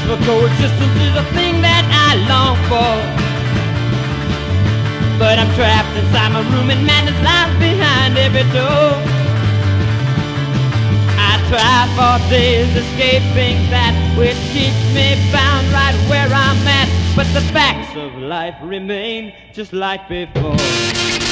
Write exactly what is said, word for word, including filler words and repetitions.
For coexistence is a thing that I long for. But I'm trapped inside my room and madness lies behind every door. I try for days escaping that which keeps me bound right where I'm at. But the facts of life remain just like before.